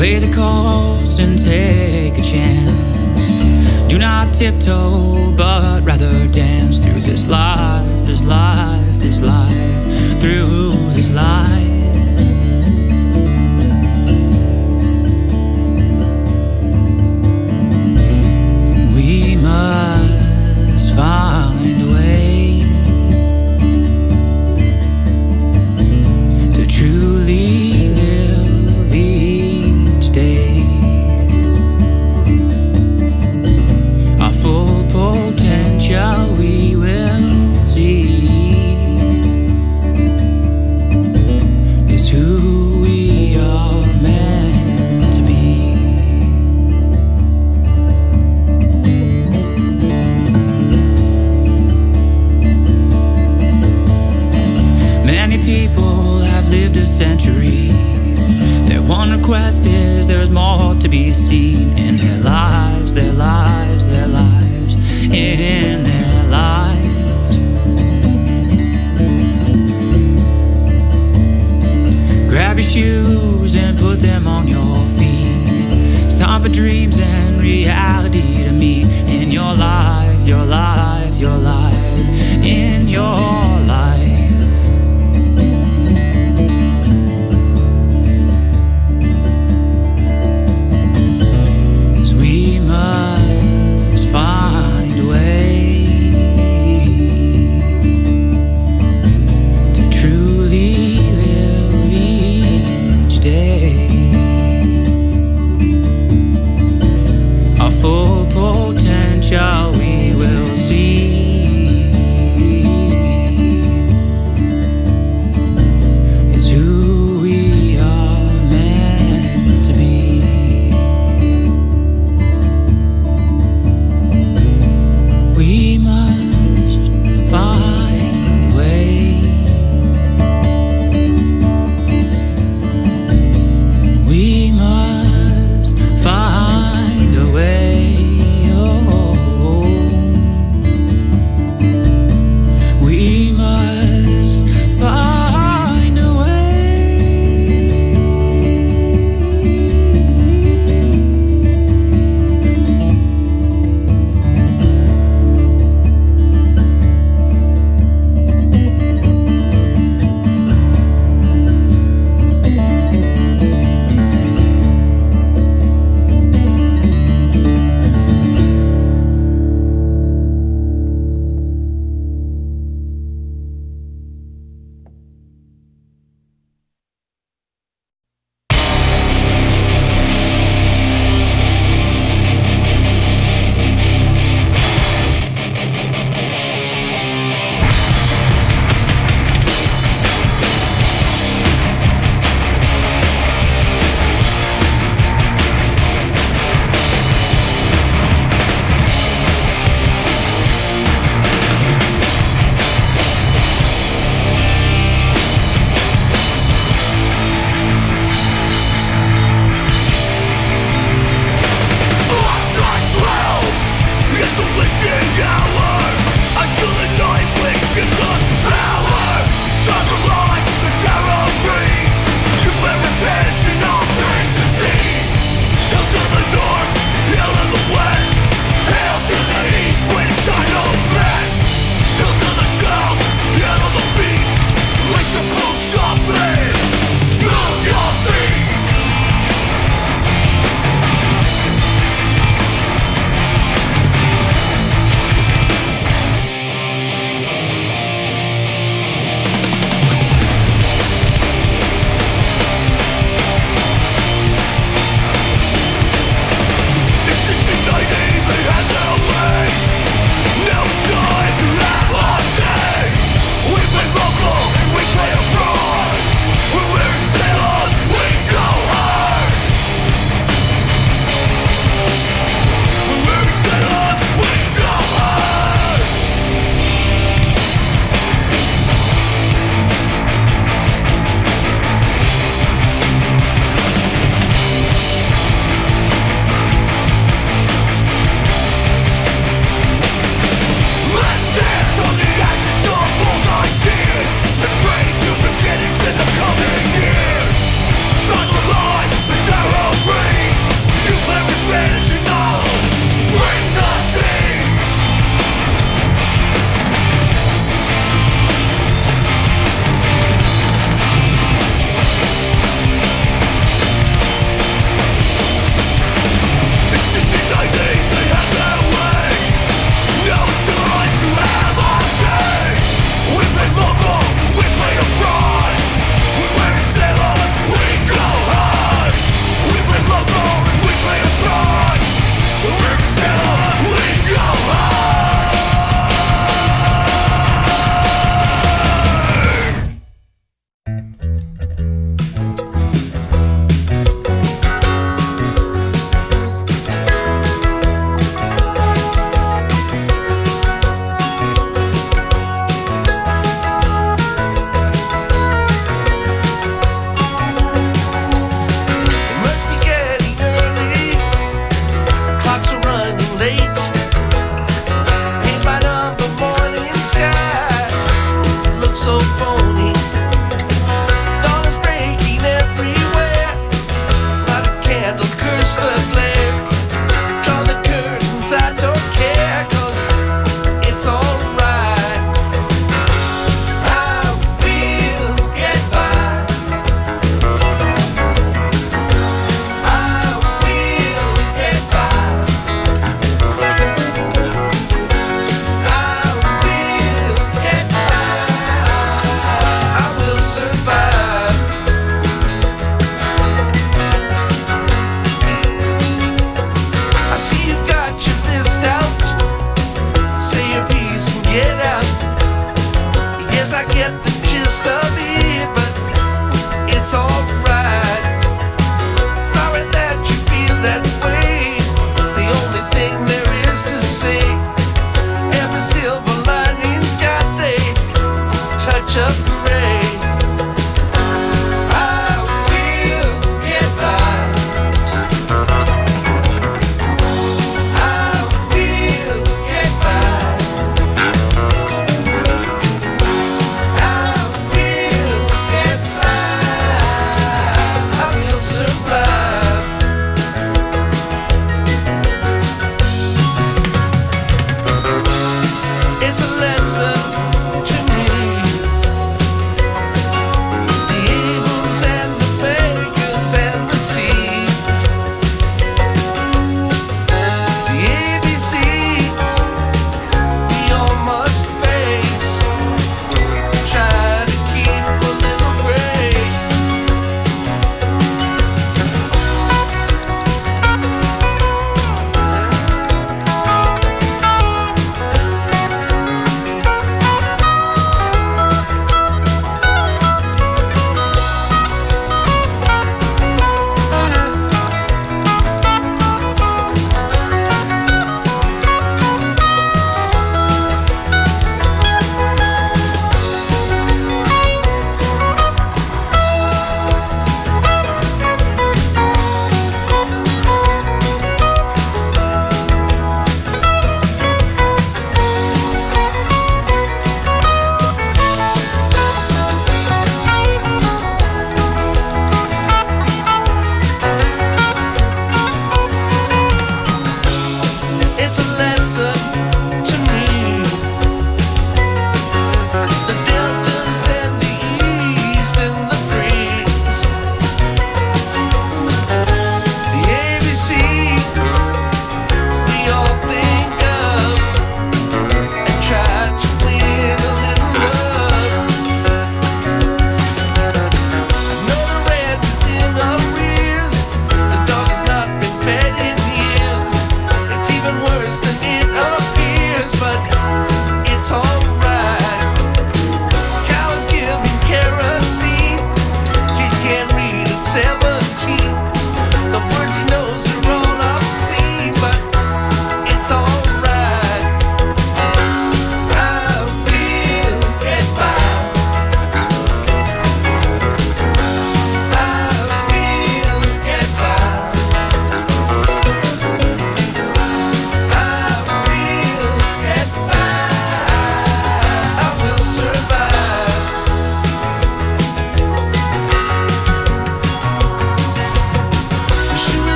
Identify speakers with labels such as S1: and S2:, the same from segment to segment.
S1: Weigh the cost and take a chance. Do not tiptoe, but rather dance through this life, this life, this life, through this life. We must find a way to truly live each day. Our full potential we will see is who we are meant to be. Many people have lived a century. Their one request is there's more to be seen in their lives, their lives, their lives, in their lives. Grab your shoes and put them on your feet. It's time for dreams and reality to meet in your life, your life, your life, in your life. 'Cause we must find a way to truly live each day. Our full potential we will see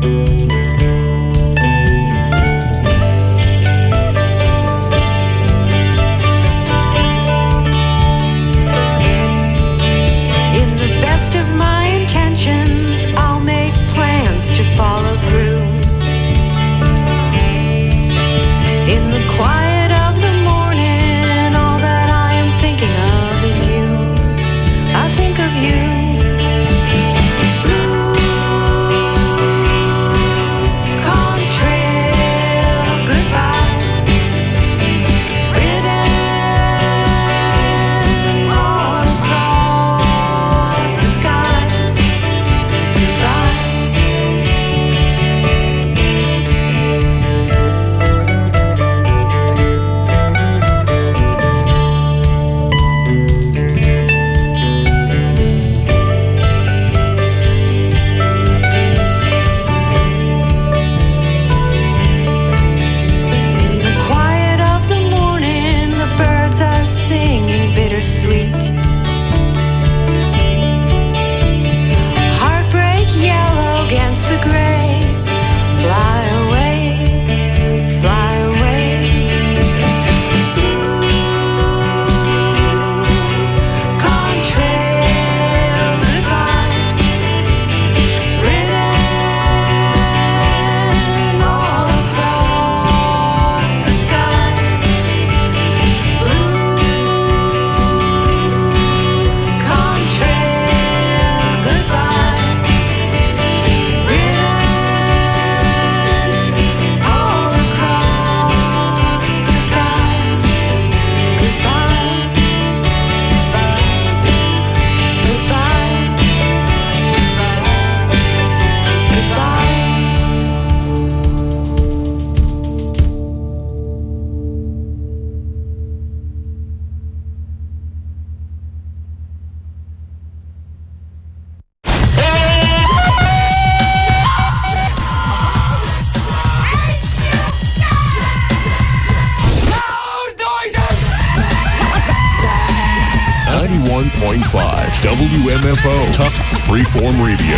S2: WMFO, Tufts Freeform Radio.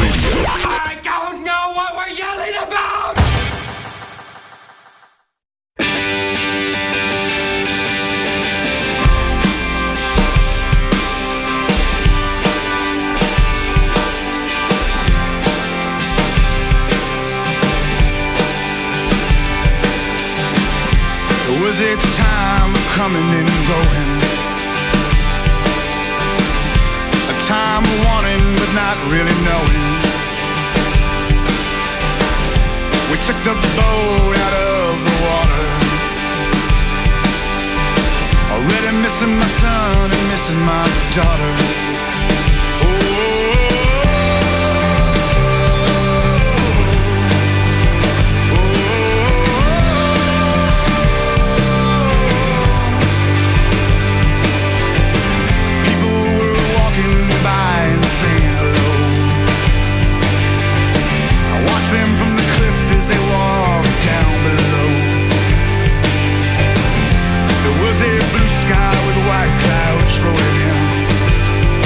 S3: I don't know what we're yelling about!
S4: Was it time coming and going? A time wanting but not really knowing. We took the boat out of the water. Already missing my son and missing my daughter. Them from the cliff as they walked down below. There was a blue sky with white clouds rolling in.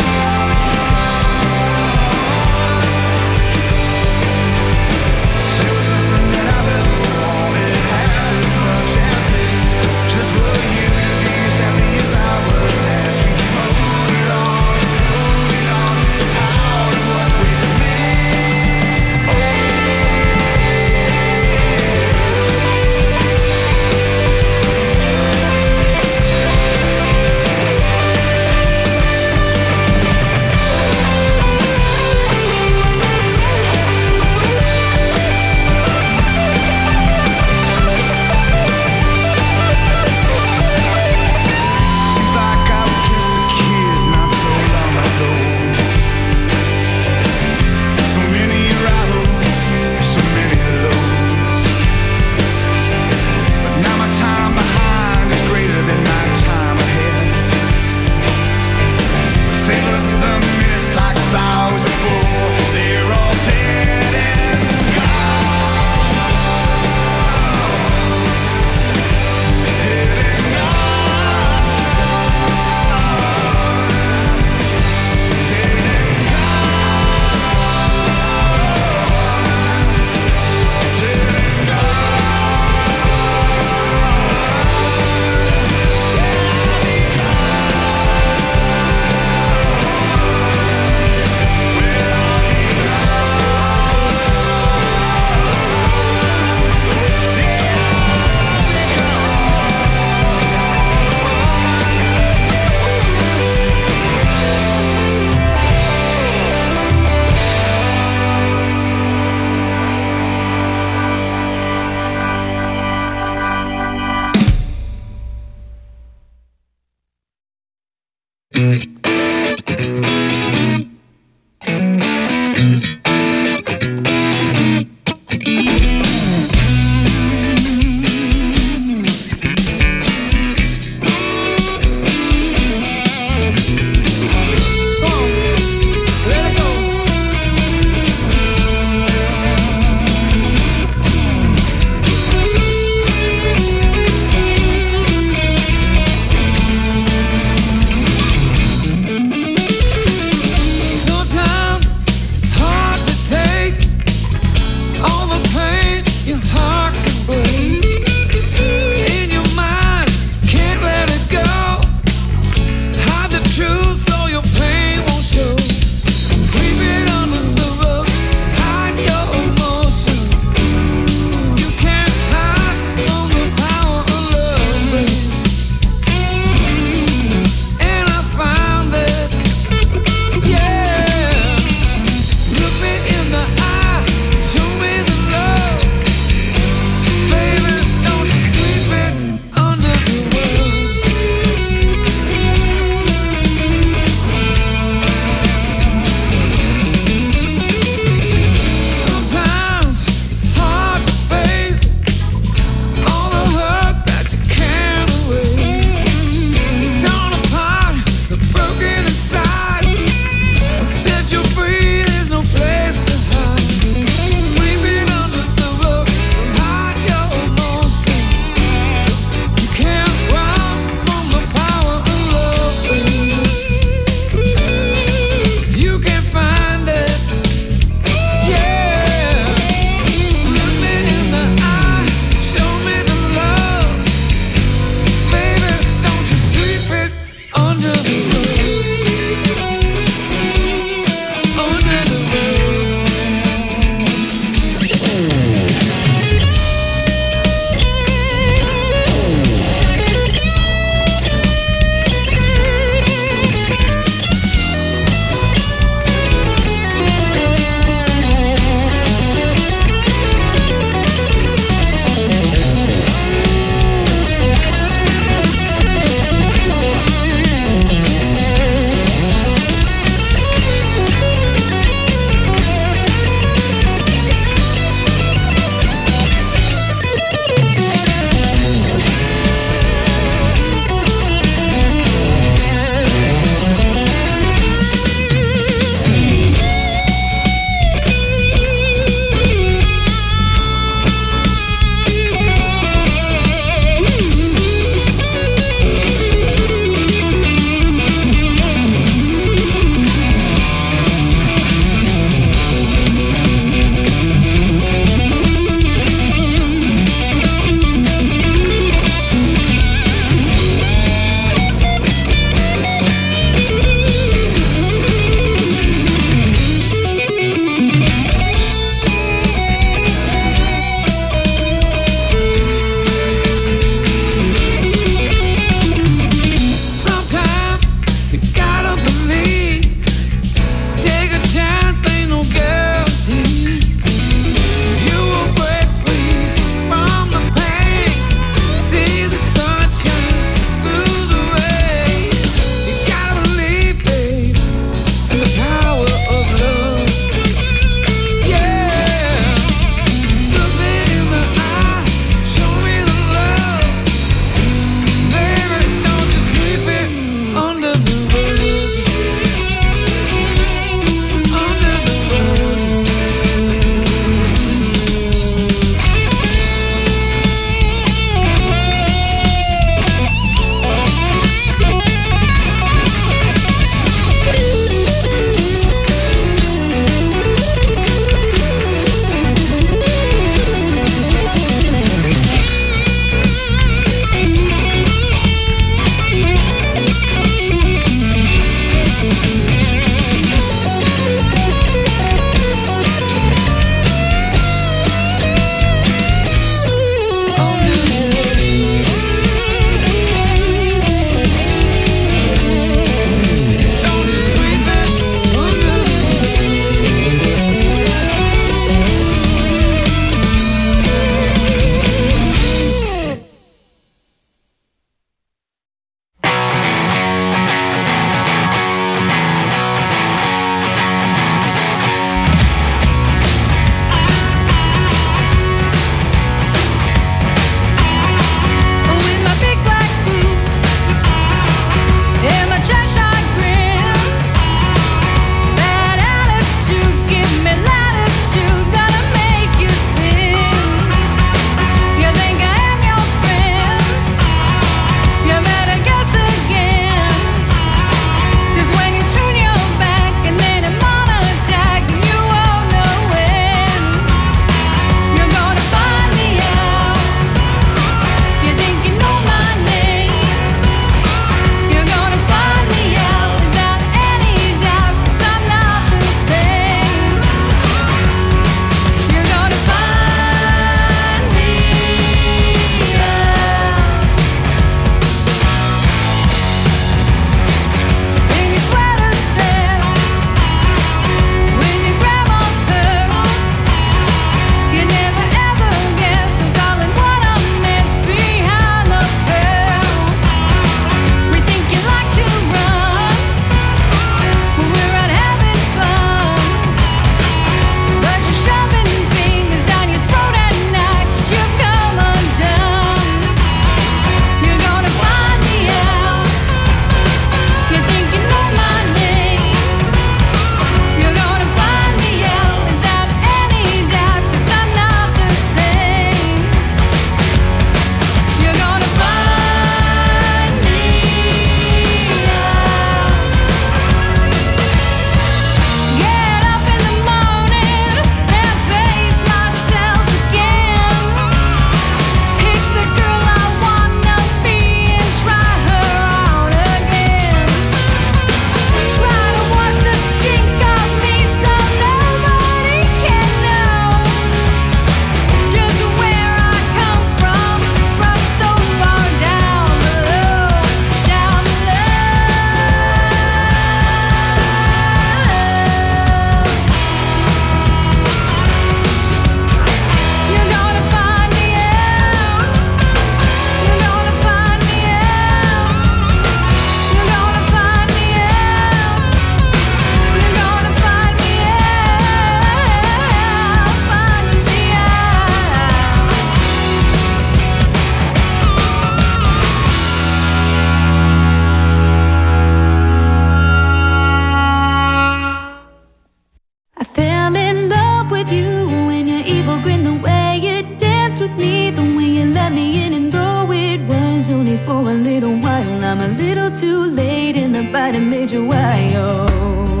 S5: little too late and the bite made you wild.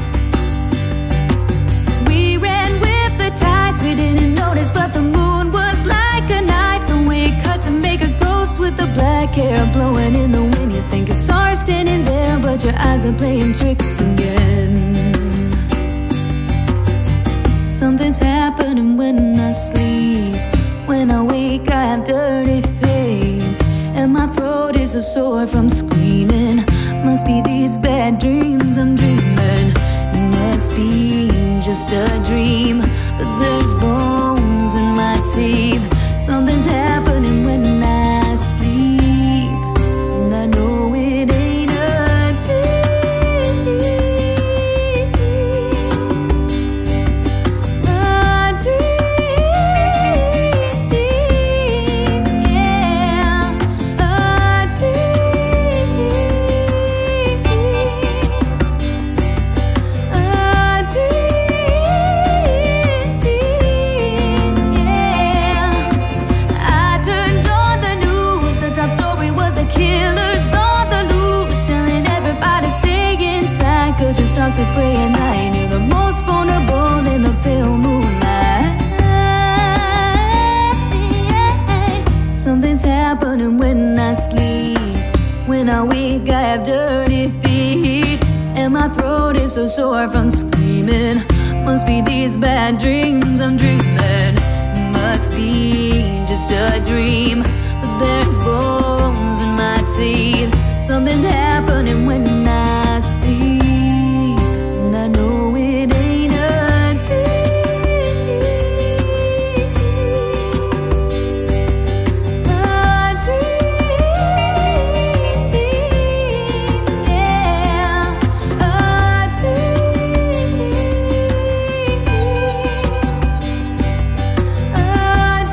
S5: We ran with the tides, we didn't notice, but the moon was like a knife. The way it cut to make a ghost with the black hair blowing in the wind. You think you saw her standing there, but your eyes are playing tricks again. Something's happening when I sleep. When I wake I have dirty face, and my throat is so sore from screaming. Must be these bad dreams I'm dreaming. It must be just a dream, but there's bones in my teeth. Something's happening when I sleep, and I know it ain't a dream. A dream, yeah. A dream, a dream, yeah. I turned on the news, the top story was a killer's on the loose, telling everybody stay inside, cause your stocks are prey at night. You're the most vulnerable in the pale moonlight. Something's happening when I sleep. When I wake I have dirty feet, and my throat is so sore from screaming. Must be these bad dreams I'm dreaming. Must be just a dream, but there's bones in my teeth. Something's happening when I sleep, and I know it ain't a dream. A dream, yeah. A dream, a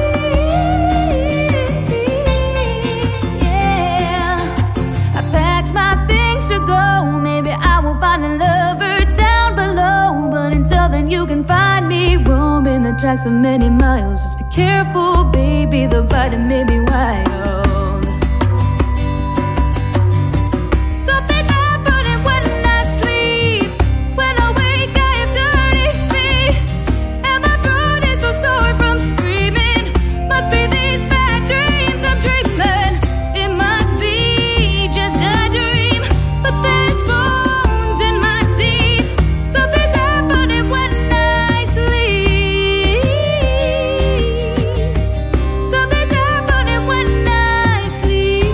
S5: dream, yeah. I packed my things to go. Maybe I will find a lover down below, but until then you can find me roaming the tracks for many miles. Just be careful, baby, the bite may be wild. Something's happening when I sleep. When I wake I have dirty feet, and my throat is so sore from screaming. Must be these bad dreams I'm dreaming. It must be just a dream, but there's bones in my teeth. Something's happening when I sleep. Something's happening when I sleep.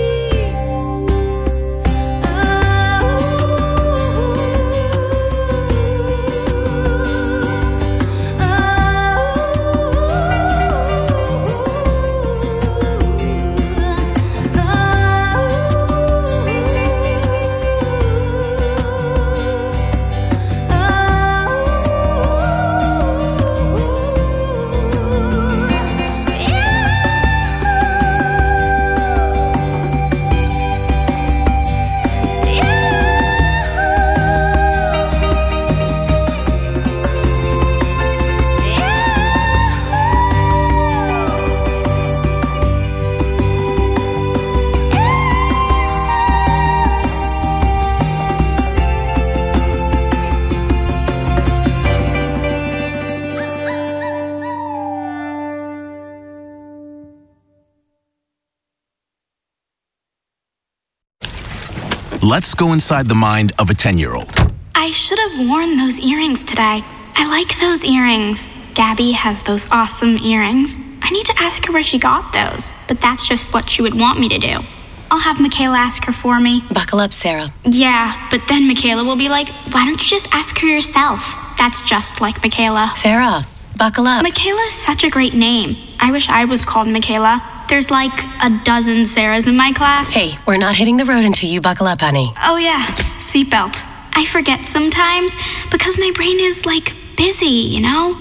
S6: Let's go inside the mind of a 10-year-old.
S7: I should have worn those earrings today. I like those earrings. Gabby has those awesome earrings. I need to ask her where she got those, but that's just what she would want me to do. I'll have Michaela ask her for me.
S8: Buckle up, Sarah.
S7: Yeah, but then Michaela will be like, why don't you just ask her yourself? That's just like Michaela.
S8: Sarah, buckle up.
S7: Michaela's such a great name. I wish I was called Michaela. There's like a dozen Sarahs in my class.
S8: Hey, we're not hitting the road until you buckle up, honey.
S7: Oh yeah, seatbelt. I forget sometimes because my brain is like busy, you know?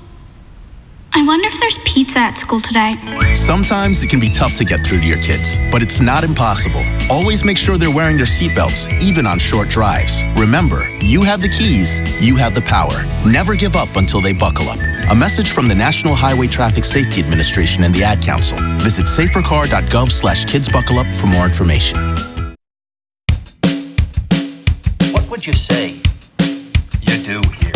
S7: I wonder if there's pizza at school today.
S6: Sometimes it can be tough to get through to your kids, but it's not impossible. Always make sure they're wearing their seatbelts, even on short drives. Remember, you have the keys, you have the power. Never give up until they buckle up. A message from the National Highway Traffic Safety Administration and the Ad Council. Visit safercar.gov/kidsbuckleup for more information.
S9: would you say you do here?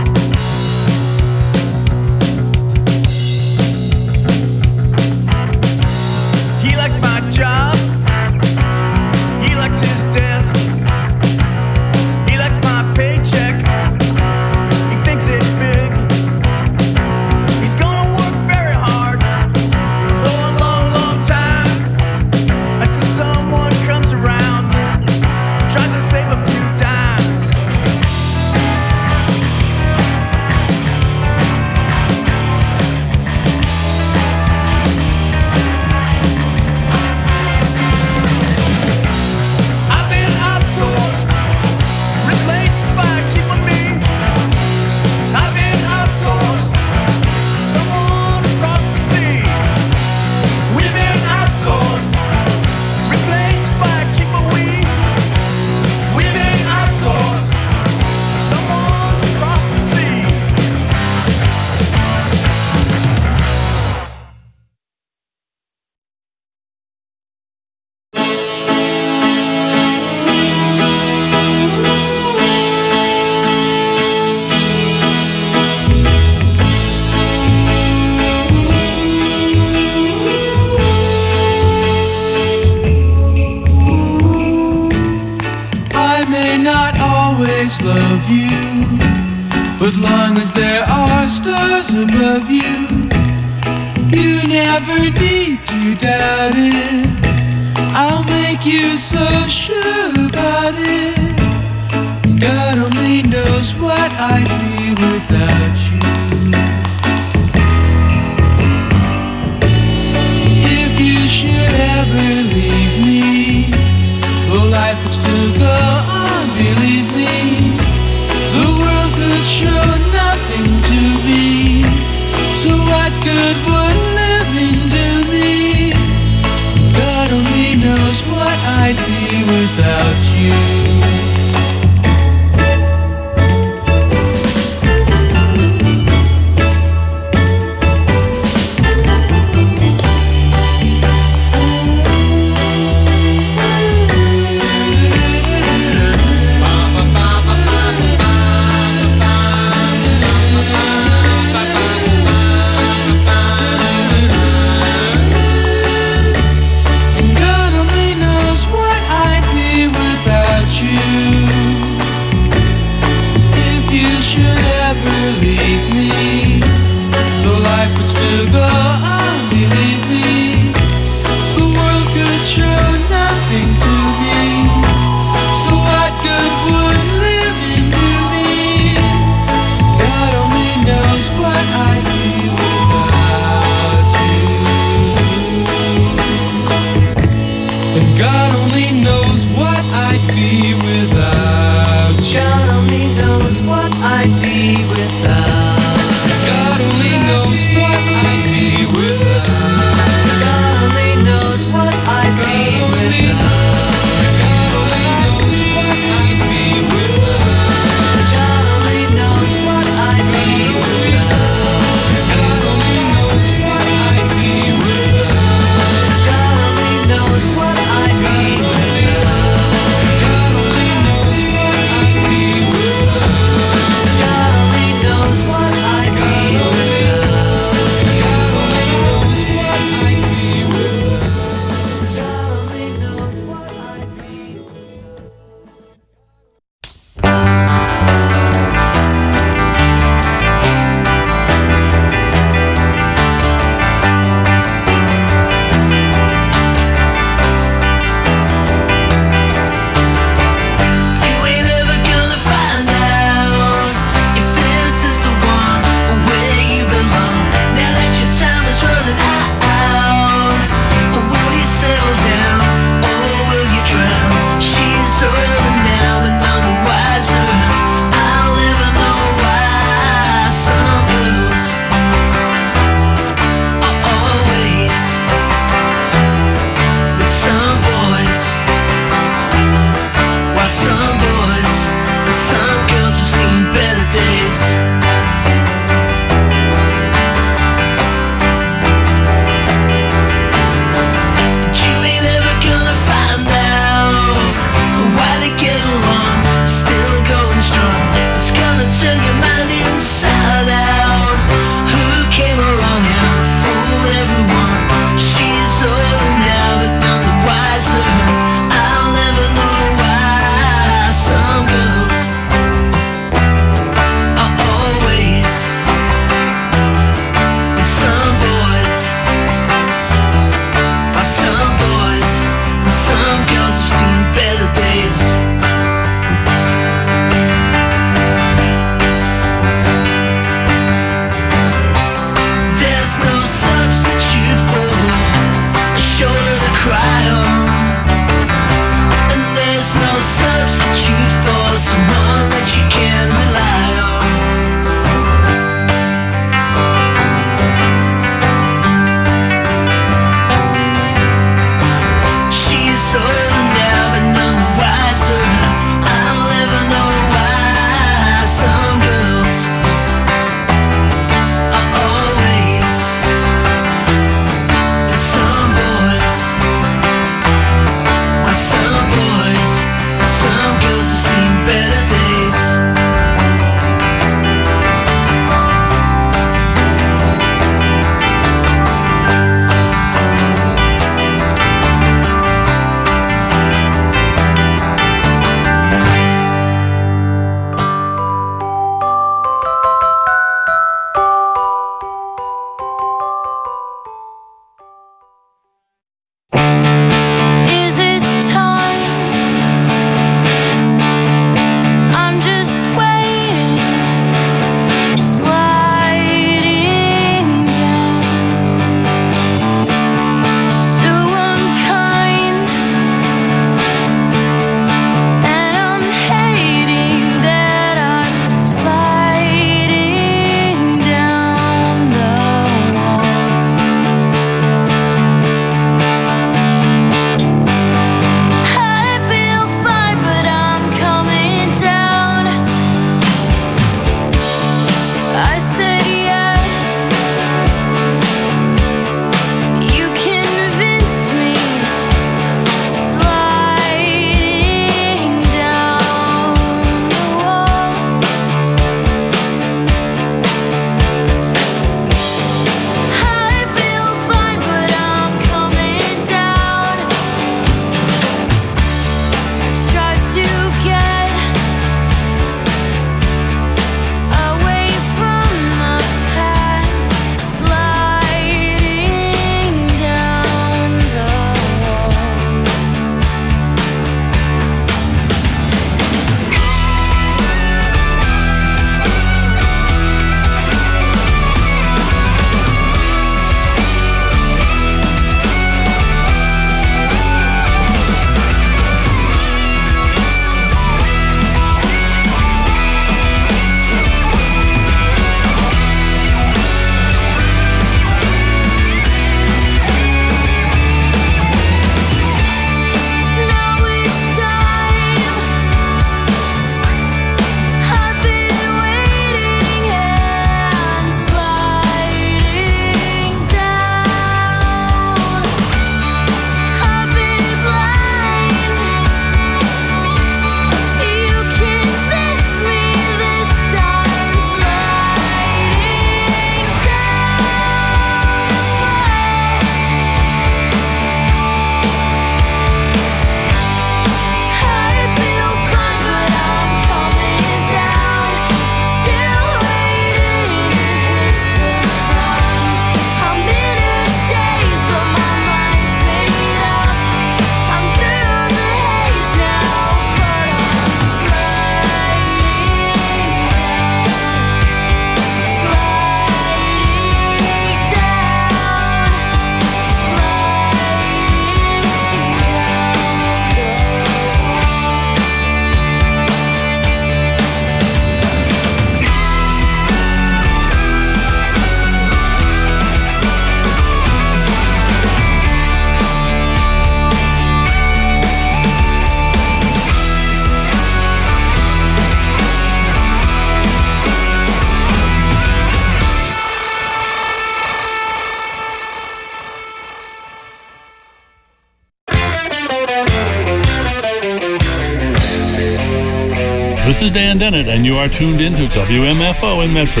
S10: This is Dan Dennett, and you are tuned in to WMFO in Medford.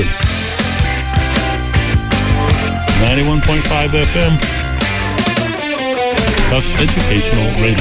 S10: 91.5 FM. Tufts Educational Radio.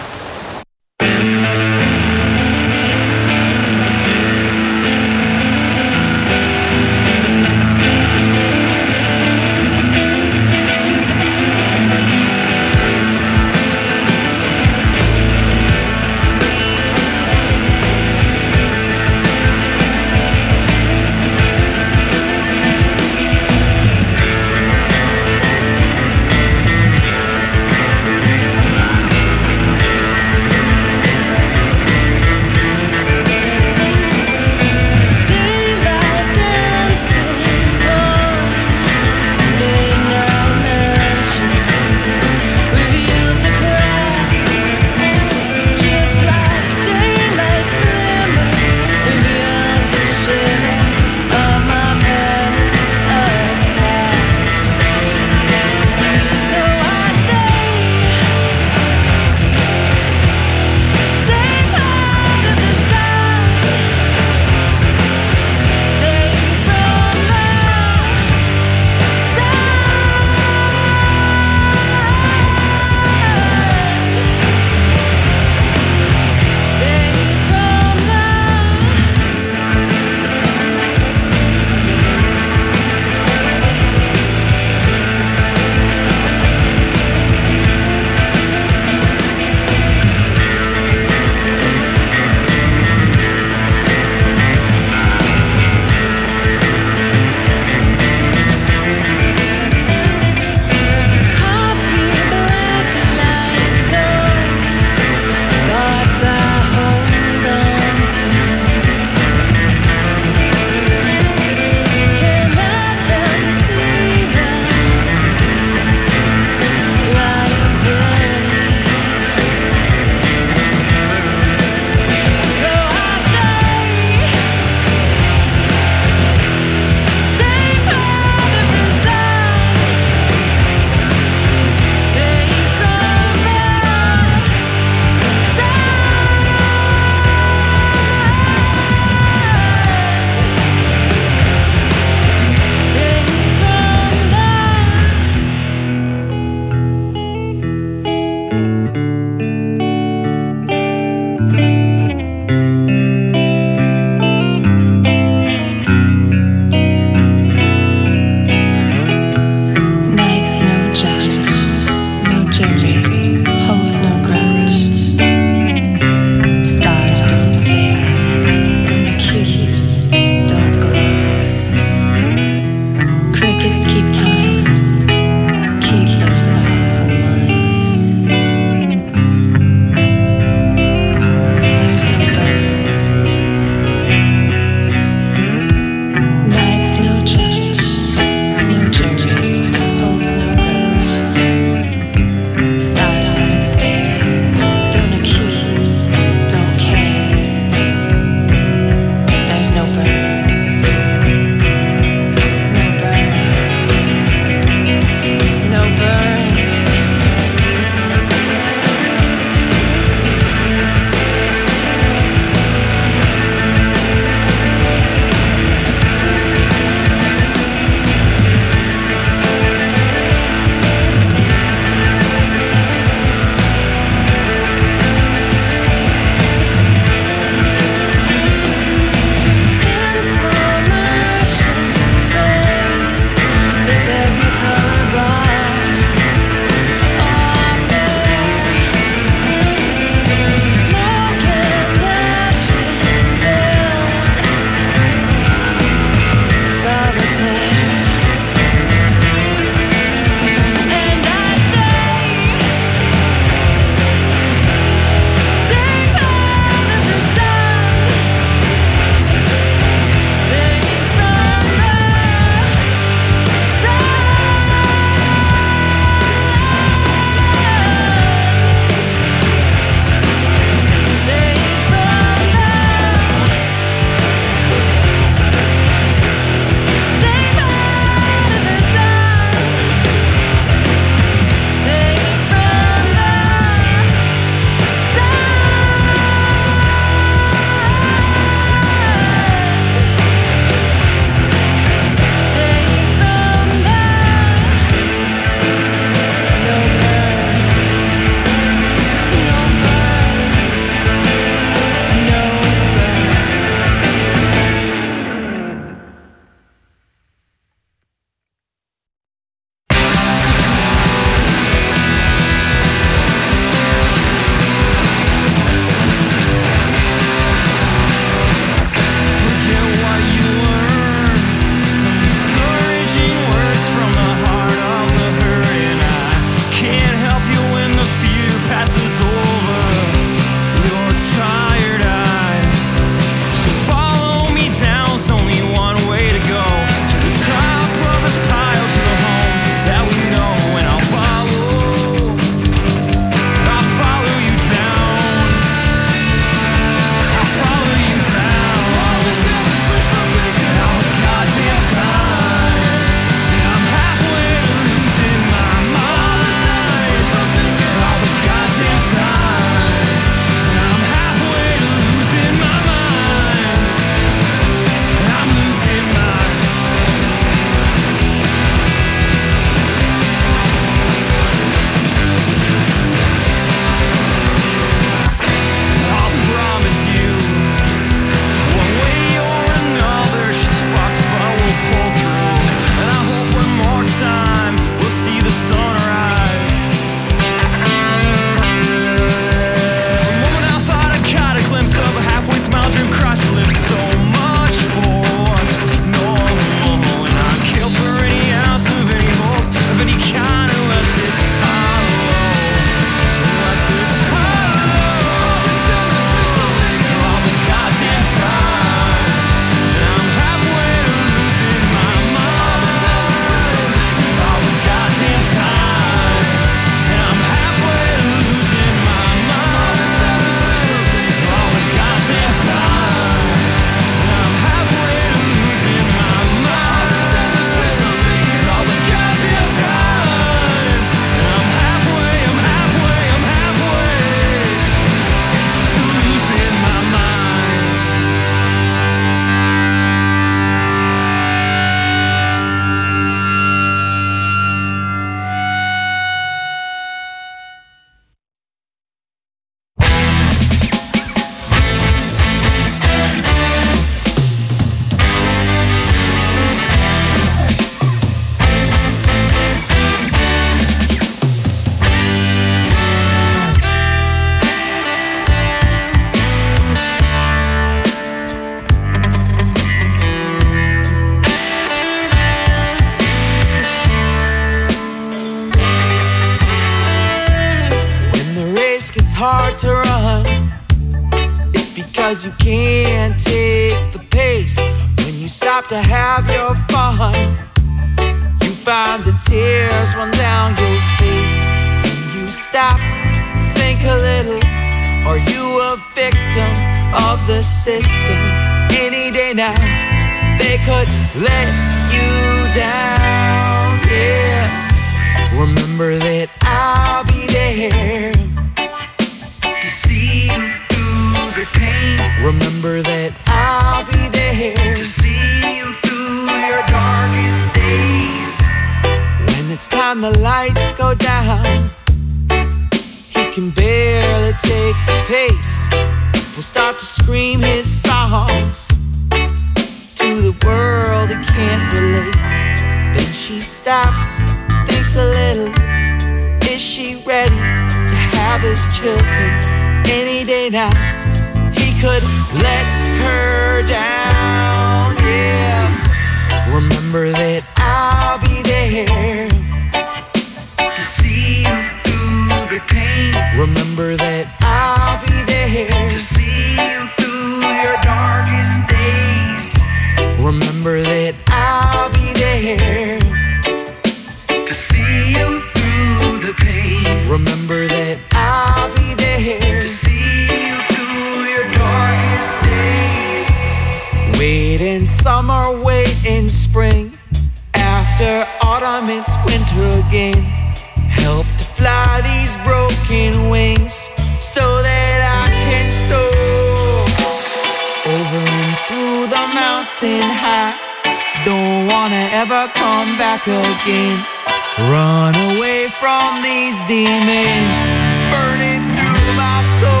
S11: 'cause you can't take the pace. When you stop to have your fun, you find the tears run down your face. When you stop, think a little. Are you a victim of the system? Any day now, they could let you down, yeah. Remember that I'll be there to see you through the pain. Remember that I'll be there to see you through your darkest days. When it's time the lights go down, he can barely take the pace. Will start to scream his songs to the world he can't relate. Then she stops, thinks a little. Is she ready to have his children? Any day now, he could let her down, yeah. Remember that I'll be there to see you through the pain. Remember that I'll be there to see you through your darkest days. Remember that I'll be there to see you through the pain. Remember that I'll be there to see you through your darkest days. Wait in summer, wait in spring. After autumn, it's winter again. Help to fly these broken wings so that I can soar over and through the mountain high. Don't wanna ever come back again. Run away from these demons burning through my soul.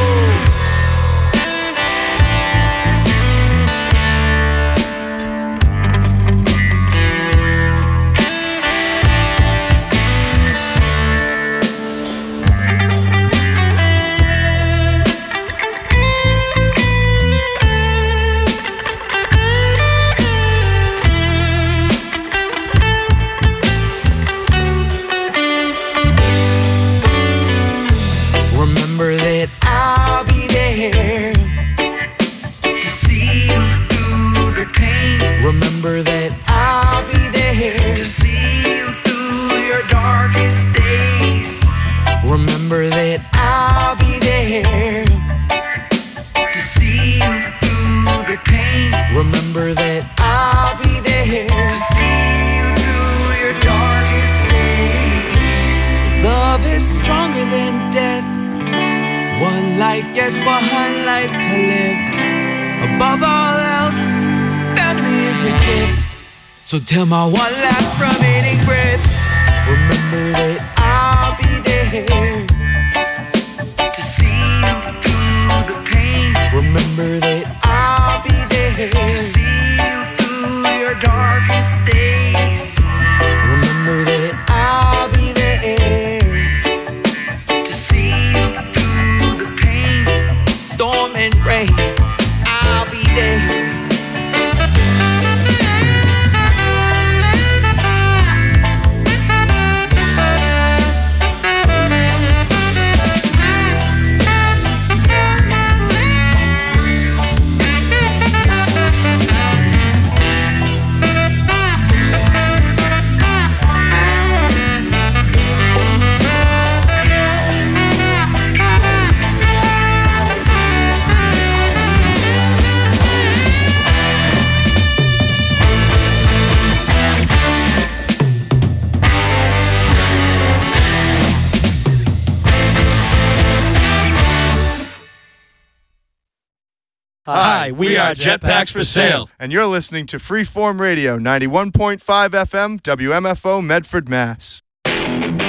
S11: Remember that I'll be there to see you through the pain. Remember that I'll be there to see you through your darkest days. Remember that I'll be there to see you through the pain. Remember that I'll be there to see you through your darkest days. Love is stronger than death. One life, yes, one life to live. Above all else, family is a gift. So till my one last remaining breath, remember that I'll be there to see you through the pain. Remember that I'll be there to see you through your darkest days. Remember that I'll be there to see you through the pain. Storm and rain, I'll be there.
S12: Hi, we are Jetpacks for Sale.
S13: And you're listening to Freeform Radio, 91.5 FM, WMFO, Medford, Mass.